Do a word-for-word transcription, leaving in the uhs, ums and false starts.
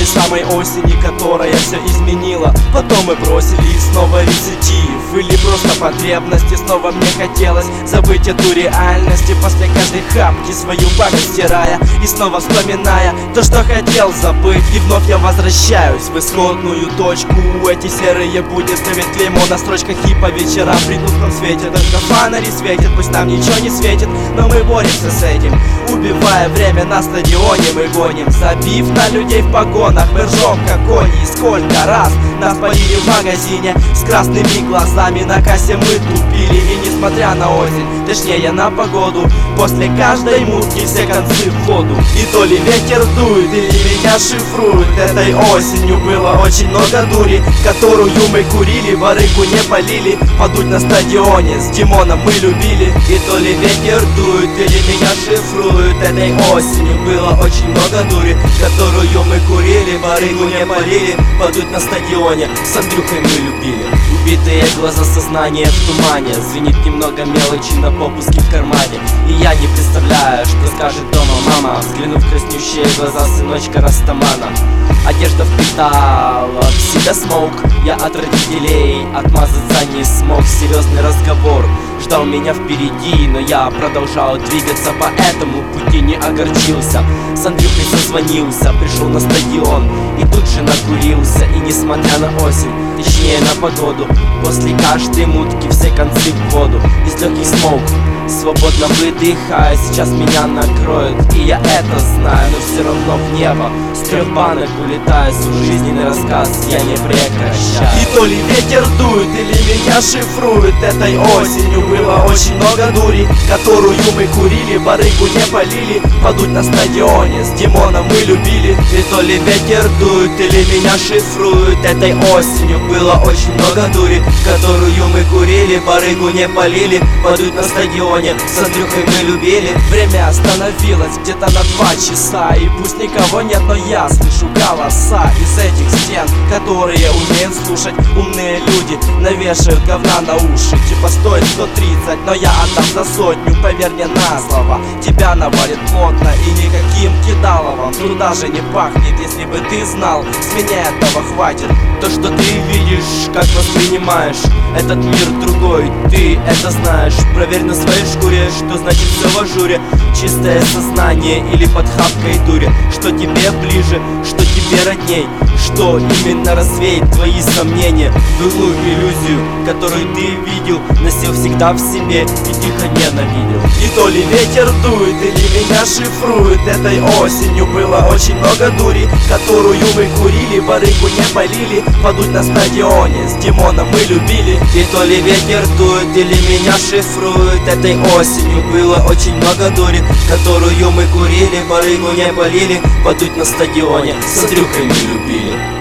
самой осени, которая все изменила. Потом мы бросили и снова рецидив. Или просто потребности, снова мне хотелось забыть эту реальность. И после каждой хапки свою память стирая и снова вспоминая то, что хотел забыть. И вновь я возвращаюсь в исходную точку. Эти серые будни ставят клеймо на строчках и по вечерам при тусклом свете. Только фонари светят, пусть нам ничего не светит, но мы боремся с этим. Убивая время на стадионе мы гоним, забив на людей в погонах. Мы ржем как кони, и сколько раз нас полили в магазине с красными глазами. На кассе мы тупили, и несмотря на осень, точнее на погоду, после каждой мутки все концы в воду. И то ли ветер дует, или меня шифруют. Этой осенью было очень много дури, которую мы курили, барыгу не полили. Подуть на стадионе с Димоном мы любили. И то ли ветер дует, или меня шифруют. Этой осенью было очень много дури, которую мы курили, барыгу не полили. Подуть на стадионе с Андрюхой мы любили. Убитые глаза, сознание в тумане, звенит немного мелочи на попуске в кармане. И я не представляю, что скажет дома мама, взглянув в краснющие глаза сыночка Растамана. Одежда впитала в себя смог, я от родителей отмазаться не смог. Серьезный разговор ждал меня впереди, но я продолжал двигаться по этому пути, не огорчился. С Андрюхой созвонился, пришел на стадион и тут же накурился. И несмотря на осень, точнее на погоду, после каждой мутки все концы в воду. Из легких смог, свободно выдыхая, сейчас меня накроет, и я это знаю. Но все равно в небо с трех банок улетаю, свой жизненный рассказ я не прекращаю. И то ли ветер дует, или меня шифруют. Этой осенью было очень много дури, которую мы курили, барыгу не полили. Подуть на стадионе с Димоном мы любили. И то ли ветер дует, или меня шифруют. Этой осенью было очень много дури, которую мы курили, барыгу не полили. Подуть на стадионе с Андрюхой мы любили. Время остановилось где-то на два часа, и пусть никого нет, но я слышу голоса из этих стен, которые умеют слушать. Умные люди навешают говна на уши, типа стоит сто тридцать, но я отдам за сотню, поверь мне на слово. Тебя навалит плотно и никаким кидаловым туда же не пахнет. Если бы ты знал, с меня этого хватит. То, что ты видишь, как воспринимаешь этот мир другой, ты это знаешь. Проверь на своей шкуре, что значит все в ажуре. Чистое сознание или под хапкой дури, что тебе ближе, что тебе родней, что именно развеет твои сомнения. Былую иллюзию, которую ты видел, носил всегда в себе и тихо ненавидел. И то ли ветер дует, или меня шифруют. Этой осенью было очень много дури, которую мы курили, барыгу не полили. Подуть на стадионе с Димоном мы любили. И то ли ветер дует, или меня шифруют. Этой осенью было очень много дури, которую мы курили, барыгу не полили. Подуть на стадионе с Андрюхой мы любили.